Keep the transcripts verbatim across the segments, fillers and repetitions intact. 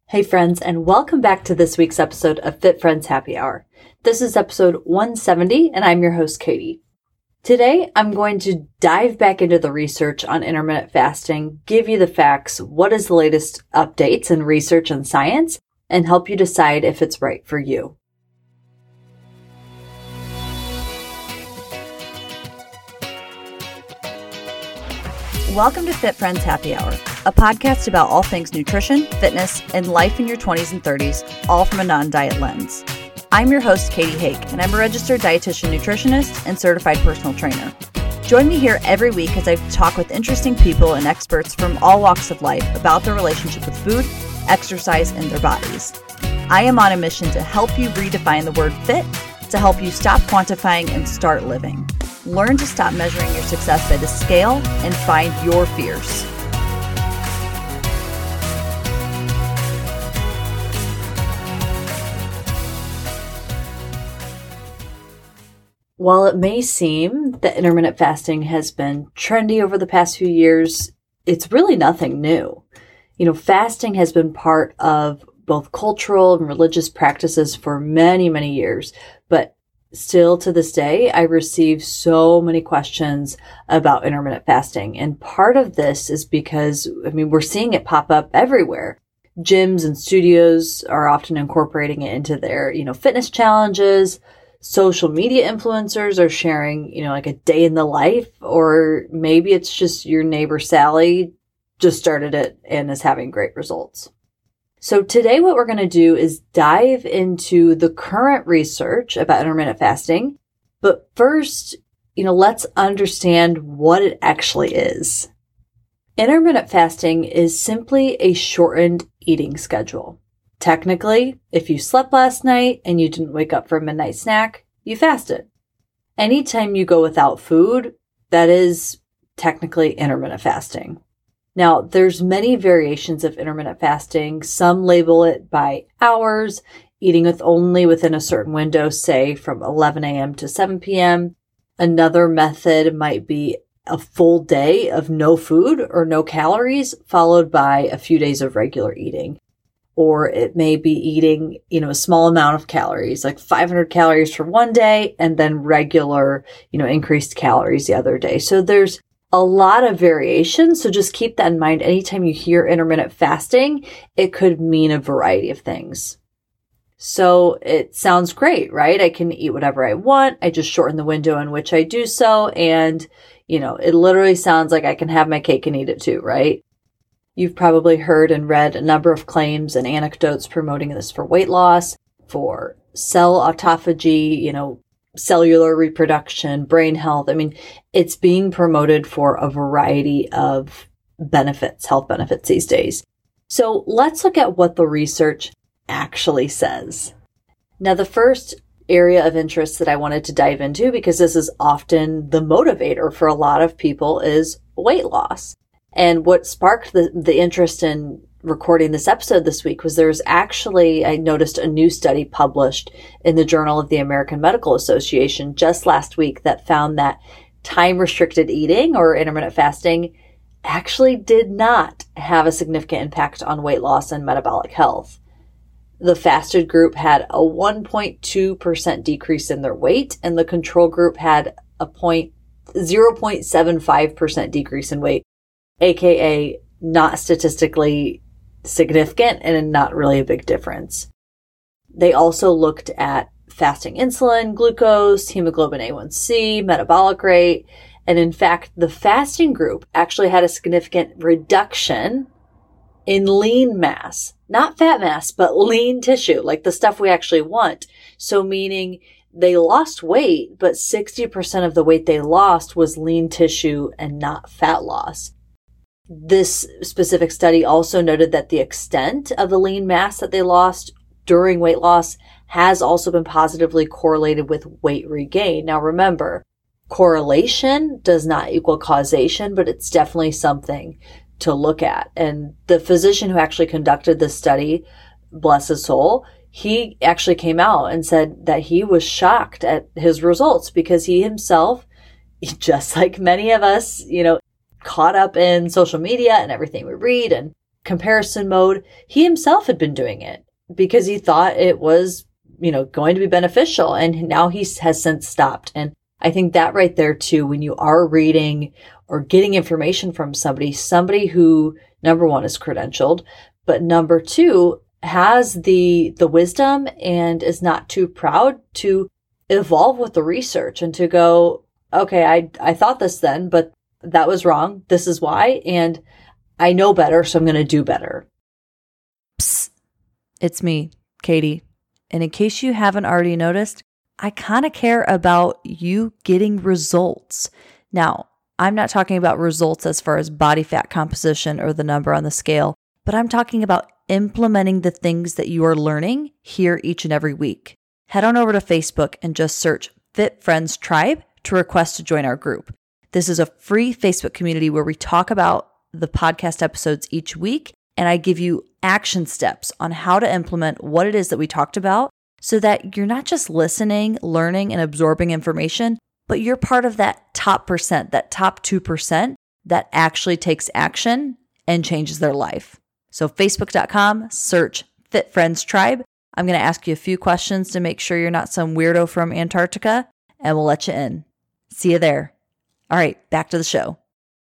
Hey friends, and welcome back to this week's episode of Fit Friends Happy Hour. This is episode one seventy, and I'm your host, Katie. Today, I'm going to dive back into the research on intermittent fasting, give you the facts, what is the latest updates in research and science, and help you decide if it's right for you. Welcome to Fit Friends Happy Hour, a podcast about all things nutrition, fitness, and life in your twenties and thirties, all from a non-diet lens. I'm your host, Katie Hake, and I'm a registered dietitian nutritionist and certified personal trainer. Join me here every week as I talk with interesting people and experts from all walks of life about their relationship with food, exercise, and their bodies. I am on a mission to help you redefine the word fit, to help you stop quantifying and start living. Learn to stop measuring your success by the scale and find your fierce. While it may seem that intermittent fasting has been trendy over the past few years, it's really nothing new. You know, fasting has been part of both cultural and religious practices for many, many years, but still to this day, I receive so many questions about intermittent fasting. And part of this is because, I mean, we're seeing it pop up everywhere. Gyms and studios are often incorporating it into their, you know, fitness challenges. Social media influencers are sharing, you know, like a day in the life, or maybe it's just your neighbor Sally just started it and is having great results. So today what we're going to do is dive into the current research about intermittent fasting. But first, you know, let's understand what it actually is. Intermittent fasting is simply a shortened eating schedule. Technically, if you slept last night and you didn't wake up for a midnight snack, you fasted. Anytime you go without food, that is technically intermittent fasting. Now, there's many variations of intermittent fasting. Some label it by hours, eating with only within a certain window, say from eleven a.m. to seven p.m. Another method might be a full day of no food or no calories, followed by a few days of regular eating. Or it may be eating, you know, a small amount of calories, like five hundred calories for one day, and then regular, you know, increased calories the other day. So there's a lot of variation. So just keep that in mind. Anytime you hear intermittent fasting, it could mean a variety of things. So it sounds great, right? I can eat whatever I want. I just shorten the window in which I do so. And, you know, it literally sounds like I can have my cake and eat it too, right? You've probably heard and read a number of claims and anecdotes promoting this for weight loss, for cell autophagy, you know, cellular reproduction, brain health. I mean, it's being promoted for a variety of benefits, health benefits these days. So let's look at what the research actually says. Now, the first area of interest that I wanted to dive into, because this is often the motivator for a lot of people, is weight loss. And what sparked the, the interest in recording this episode this week was there was actually, I noticed a new study published in the Journal of the American Medical Association just last week that found that time-restricted eating or intermittent fasting actually did not have a significant impact on weight loss and metabolic health. The fasted group had a one point two percent decrease in their weight, and the control group had a zero point seven five percent decrease in weight, aka not statistically significant and not really a big difference. They also looked at fasting insulin, glucose, hemoglobin A one C, metabolic rate, and in fact, the fasting group actually had a significant reduction in lean mass, not fat mass, but lean tissue, like the stuff we actually want. So meaning they lost weight, but sixty percent of the weight they lost was lean tissue and not fat loss. This specific study also noted that the extent of the lean mass that they lost during weight loss has also been positively correlated with weight regain. Now remember, correlation does not equal causation, but it's definitely something to look at. And the physician who actually conducted this study, bless his soul, he actually came out and said that he was shocked at his results because he himself, just like many of us, you know, caught up in social media and everything we read and comparison mode. He himself had been doing it because he thought it was, you know, going to be beneficial. And now he has since stopped. And I think that right there too, when you are reading or getting information from somebody, somebody who number one is credentialed, but number two has the, the wisdom and is not too proud to evolve with the research and to go, okay, I, I thought this then, but that was wrong. This is why. And I know better, so I'm going to do better. Psst. It's me, Katie. And in case you haven't already noticed, I kind of care about you getting results. Now, I'm not talking about results as far as body fat composition or the number on the scale, but I'm talking about implementing the things that you are learning here each and every week. Head on over to Facebook and just search Fit Friends Tribe to request to join our group. This is a free Facebook community where we talk about the podcast episodes each week, and I give you action steps on how to implement what it is that we talked about so that you're not just listening, learning, and absorbing information, but you're part of that top percent, that top two percent that actually takes action and changes their life. So facebook.com, search Fit Friends Tribe. I'm going to ask you a few questions to make sure you're not some weirdo from Antarctica, and we'll let you in. See you there. All right, back to the show.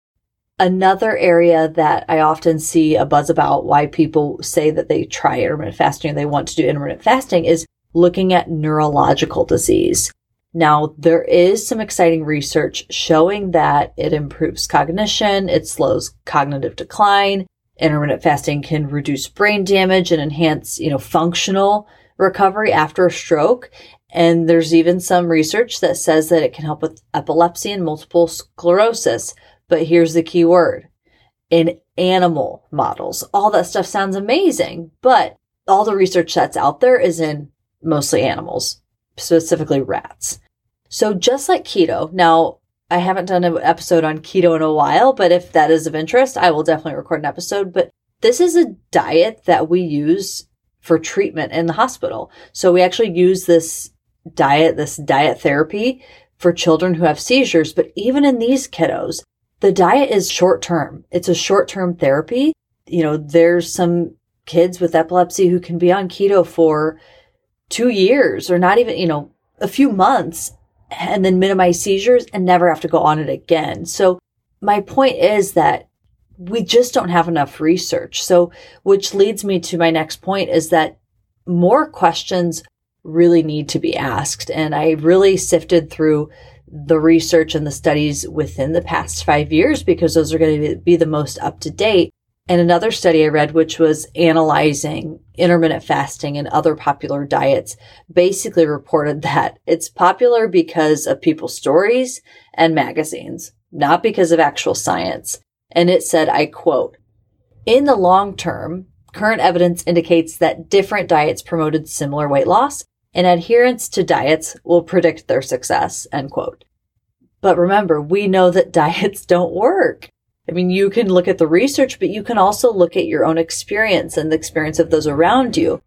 Another area that I often see a buzz about why people say that they try intermittent fasting or they want to do intermittent fasting is looking at neurological disease. Now, there is some exciting research showing that it improves cognition, it slows cognitive decline. Intermittent fasting can reduce brain damage and enhance, you know, functional recovery after a stroke. And there's even some research that says that it can help with epilepsy and multiple sclerosis. But here's the key word: in animal models. All that stuff sounds amazing, but all the research that's out there is in mostly animals, specifically rats. So just like keto, now I haven't done an episode on keto in a while, but if that is of interest, I will definitely record an episode. But this is a diet that we use for treatment in the hospital. So we actually use this diet, this diet therapy for children who have seizures. But even in these kiddos, the diet is short-term. It's a short-term therapy. You know, there's some kids with epilepsy who can be on keto for two years or not even, you know, a few months and then minimize seizures and never have to go on it again. So my point is that we just don't have enough research. So, which leads me to my next point is that more questions really need to be asked. And I really sifted through the research and the studies within the past five years because those are going to be the most up to date. And another study I read, which was analyzing intermittent fasting and other popular diets, basically reported that it's popular because of people's stories and magazines, not because of actual science. And it said, I quote, "In the long term, current evidence indicates that different diets promoted similar weight loss, and adherence to diets will predict their success," end quote. But remember, we know that diets don't work. I mean, you can look at the research, but you can also look at your own experience and the experience of those around you.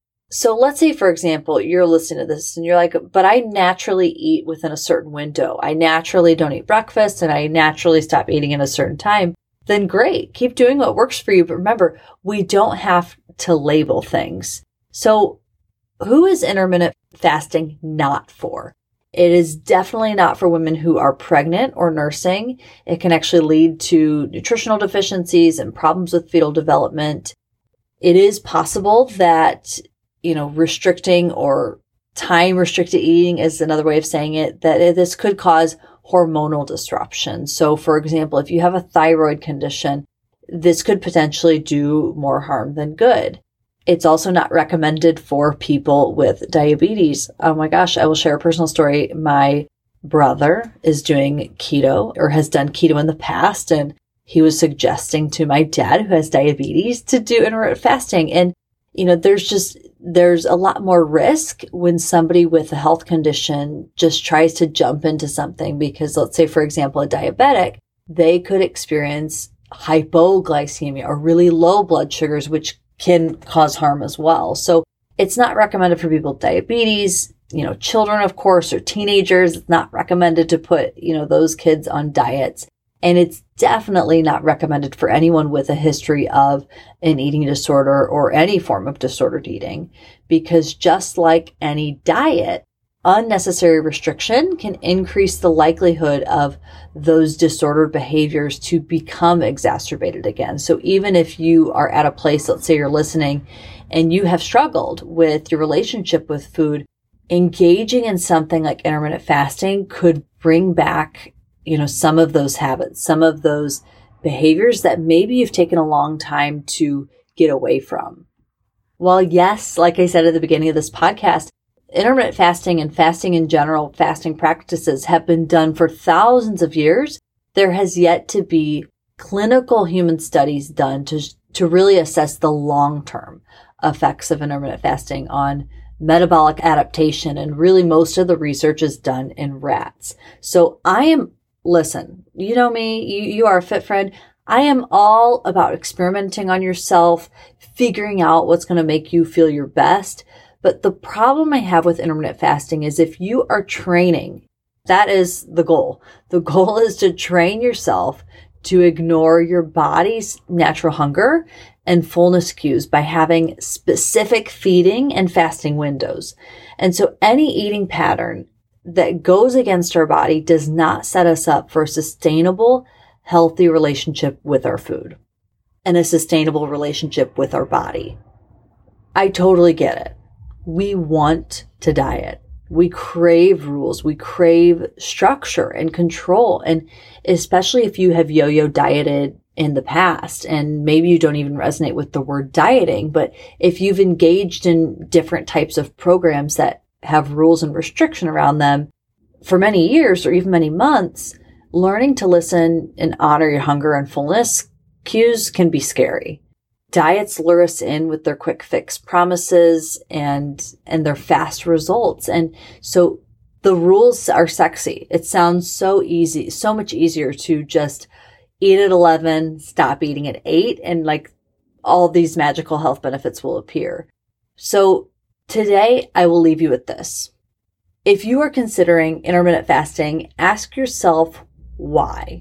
So let's say, for example, you're listening to this and you're like, but I naturally eat within a certain window. I naturally don't eat breakfast and I naturally stop eating at a certain time. Then great, keep doing what works for you. But remember, we don't have to label things. So who is intermittent fasting not for? It is definitely not for women who are pregnant or nursing. It can actually lead to nutritional deficiencies and problems with fetal development. It is possible that, you know, restricting or time restricted eating is another way of saying it, that this could cause hormonal disruption. So for example, if you have a thyroid condition, this could potentially do more harm than good. It's also not recommended for people with diabetes. Oh my gosh, I will share a personal story. My brother is doing keto or has done keto in the past, and he was suggesting to my dad, who has diabetes, to do intermittent fasting. And, you know, there's just, there's a lot more risk when somebody with a health condition just tries to jump into something because, let's say, for example, a diabetic, they could experience hypoglycemia or really low blood sugars, which can cause harm as well. So it's not recommended for people with diabetes, you know, children, of course, or teenagers. It's not recommended to put, you know, those kids on diets. And it's definitely not recommended for anyone with a history of an eating disorder or any form of disordered eating, because just like any diet, unnecessary restriction can increase the likelihood of those disordered behaviors to become exacerbated again. So even if you are at a place, let's say you're listening and you have struggled with your relationship with food, engaging in something like intermittent fasting could bring back, you know, some of those habits, some of those behaviors that maybe you've taken a long time to get away from. While yes, like I said at the beginning of this podcast, intermittent fasting and fasting in general, fasting practices have been done for thousands of years, there has yet to be clinical human studies done to, to really assess the long-term effects of intermittent fasting on metabolic adaptation. And really most of the research is done in rats. So I am, listen, you know me, you, you are a fit friend. I am all about experimenting on yourself, figuring out what's going to make you feel your best. But the problem I have with intermittent fasting is if you are training, that is the goal. The goal is to train yourself to ignore your body's natural hunger and fullness cues by having specific feeding and fasting windows. And so any eating pattern that goes against our body does not set us up for a sustainable, healthy relationship with our food and a sustainable relationship with our body. I totally get it. We want to diet. We crave rules. We crave structure and control. And especially if you have yo-yo dieted in the past, and maybe you don't even resonate with the word dieting, but if you've engaged in different types of programs that have rules and restriction around them for many years or even many months, learning to listen and honor your hunger and fullness cues can be scary. Diets lure us in with their quick fix promises and, and their fast results. And so the rules are sexy. It sounds so easy, so much easier to just eat at eleven, stop eating at eight, and like all these magical health benefits will appear. So today I will leave you with this. If you are considering intermittent fasting, ask yourself why.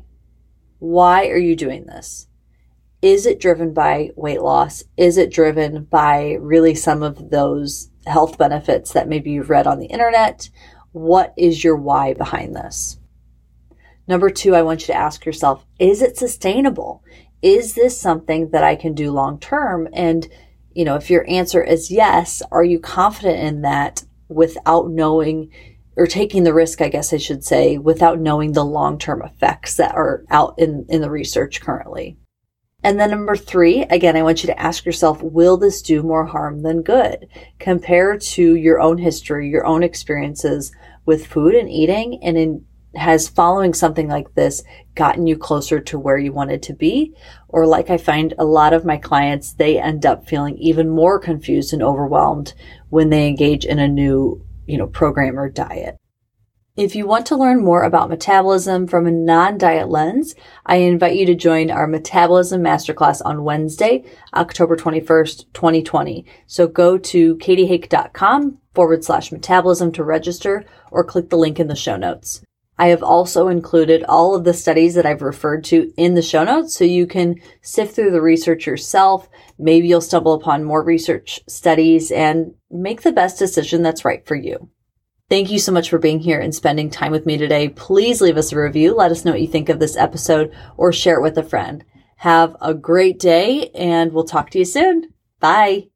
Why are you doing this? Is it driven by weight loss? Is it driven by really some of those health benefits that maybe you've read on the internet? What is your why behind this? Number two, I want you to ask yourself, is it sustainable? Is this something that I can do long term? And, you know, if your answer is yes, are you confident in that without knowing or taking the risk, I guess I should say, without knowing the long-term effects that are out in, in the research currently? And then number three, again, I want you to ask yourself, will this do more harm than good? Compare to your own history, your own experiences with food and eating, and in, has following something like this gotten you closer to where you wanted to be? Or like I find a lot of my clients, they end up feeling even more confused and overwhelmed when they engage in a new, you know, program or diet. If you want to learn more about metabolism from a non-diet lens, I invite you to join our Metabolism Masterclass on Wednesday, October twenty-first, twenty twenty. So go to katiehake.com forward slash metabolism to register or click the link in the show notes. I have also included all of the studies that I've referred to in the show notes so you can sift through the research yourself. Maybe you'll stumble upon more research studies and make the best decision that's right for you. Thank you so much for being here and spending time with me today. Please leave us a review. Let us know what you think of this episode or share it with a friend. Have a great day and we'll talk to you soon. Bye.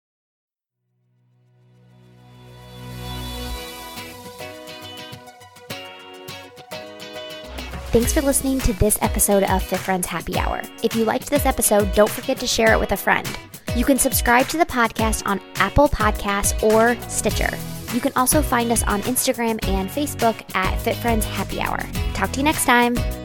Thanks for listening to this episode of Fit Friends Happy Hour. If you liked this episode, don't forget to share it with a friend. You can subscribe to the podcast on Apple Podcasts or Stitcher. You can also find us on Instagram and Facebook at Fit Friends Happy Hour. Talk to you next time.